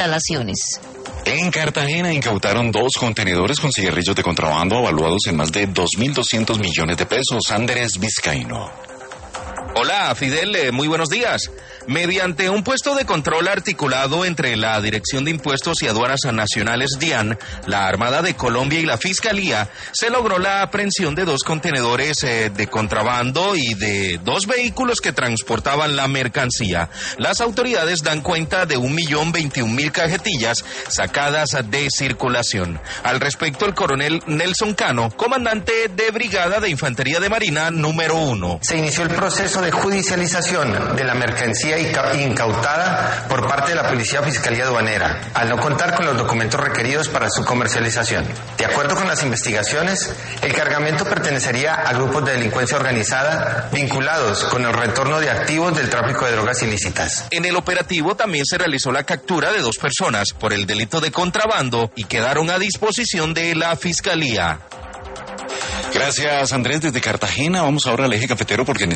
instalaciones. En Cartagena incautaron 2 contenedores con cigarrillos de contrabando avaluados en más de 2.200 millones de pesos. Andrés Vizcaíno. Hola, Fidel, muy buenos días. Mediante un puesto de control articulado entre la Dirección de Impuestos y Aduanas Nacionales DIAN, la Armada de Colombia y la Fiscalía, se logró la aprehensión de 2 contenedores de contrabando y de 2 vehículos que transportaban la mercancía. Las autoridades dan cuenta de 1.021.000 cajetillas sacadas de circulación. Al respecto, el coronel Nelson Cano, comandante de Brigada de Infantería de Marina número 1. Se inició el proceso de judicialización de la mercancía incautada por parte de la Policía Fiscalía Aduanera, al no contar con los documentos requeridos para su comercialización. De acuerdo con las investigaciones, el cargamento pertenecería a grupos de delincuencia organizada vinculados con el retorno de activos del tráfico de drogas ilícitas. En el operativo también se realizó la captura de 2 personas por el delito de contrabando y quedaron a disposición de la Fiscalía. Gracias, Andrés, desde Cartagena. Vamos ahora al eje cafetero porque